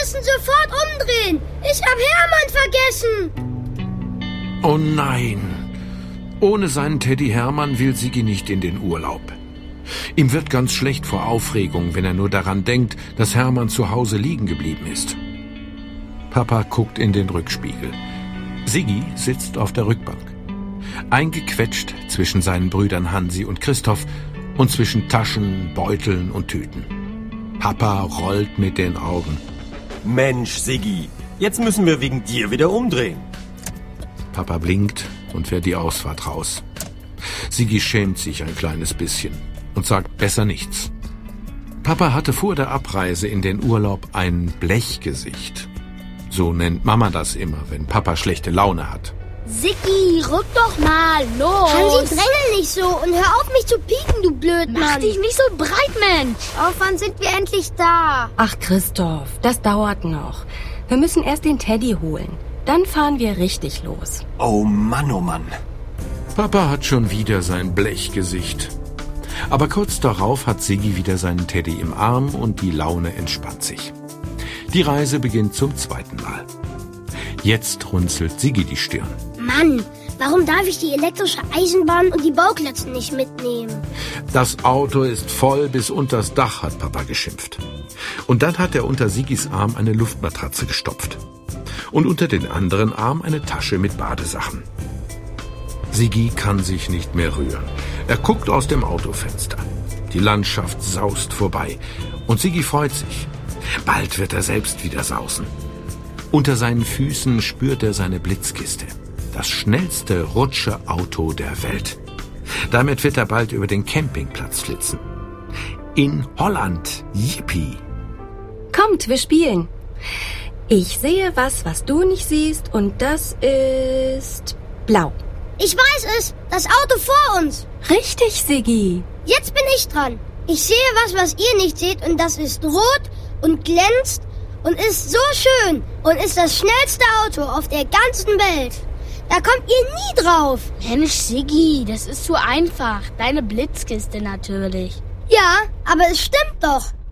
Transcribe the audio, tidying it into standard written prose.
müssen sofort umdrehen. Ich hab Hermann vergessen. Oh nein. Ohne seinen Teddy Hermann will Siggi nicht in den Urlaub. Ihm wird ganz schlecht vor Aufregung, wenn er nur daran denkt, dass Hermann zu Hause liegen geblieben ist. Papa guckt in den Rückspiegel. Siggi sitzt auf der Rückbank. Eingequetscht zwischen seinen Brüdern Hansi und Christoph und zwischen Taschen, Beuteln und Tüten. Papa rollt mit den Augen. Mensch, Siggi, jetzt müssen wir wegen dir wieder umdrehen. Papa blinkt und fährt die Ausfahrt raus. Siggi schämt sich ein kleines bisschen und sagt besser nichts. Papa hatte vor der Abreise in den Urlaub ein Blechgesicht. So nennt Mama das immer, wenn Papa schlechte Laune hat. Siggi, rück doch mal, los. Hansi, drängel nicht so und hör auf, mich zu pieken, du Blödmann. Mach dich nicht so breit, Mensch. Auf wann sind wir endlich da? Ach, Christoph, das dauert noch. Wir müssen erst den Teddy holen. Dann fahren wir richtig los. Oh Mann, oh Mann. Papa hat schon wieder sein Blechgesicht. Aber kurz darauf hat Siggi wieder seinen Teddy im Arm und die Laune entspannt sich. Die Reise beginnt zum zweiten Mal. Jetzt runzelt Siggi die Stirn. Mann, warum darf ich die elektrische Eisenbahn und die Bauklötze nicht mitnehmen? Das Auto ist voll bis unters Dach, hat Papa geschimpft. Und dann hat er unter Siggis Arm eine Luftmatratze gestopft. Und unter den anderen Arm eine Tasche mit Badesachen. Siggi kann sich nicht mehr rühren. Er guckt aus dem Autofenster. Die Landschaft saust vorbei. Und Siggi freut sich. Bald wird er selbst wieder sausen. Unter seinen Füßen spürt er seine Blitzkiste. Das schnellste Rutscheauto der Welt. Damit wird er bald über den Campingplatz flitzen. In Holland. Yippie. Kommt, wir spielen. Ich sehe was du nicht siehst, und das ist blau. Ich weiß es, das Auto vor uns. Richtig, Siggi. Jetzt bin ich dran. Ich sehe was ihr nicht seht, und das ist rot und glänzt und ist so schön und ist das schnellste Auto auf der ganzen Welt. Da kommt ihr nie drauf. Mensch, Siggi, das ist zu einfach. Deine Blitzkiste natürlich. Ja, aber es stimmt doch.